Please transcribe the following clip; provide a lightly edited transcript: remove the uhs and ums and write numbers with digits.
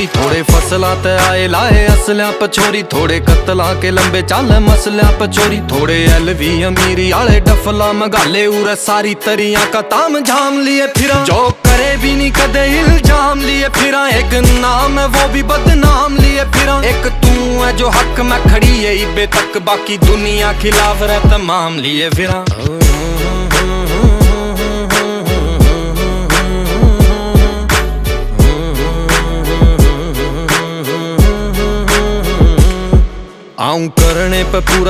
चोरी, थोड़े फसला ते आए लाए असल्या पछोरी, थोड़े कतला के लंबे चाल मसल्या पचोरी, थोड़े एलवी अमीरी आले डफला मगाले उरे सारी तरिया का ताम झाम लिए फिरा, जो करे भी नहीं कदे इल्जाम लिए फिरा, एक नाम है वो भी बदनाम लिए फिरा, एक तू है जो हक में खड़ी है इबे तक, बाकी दुनिया खिलाफ रह तमाम लिए फिरा। आऊं करने पे पूरा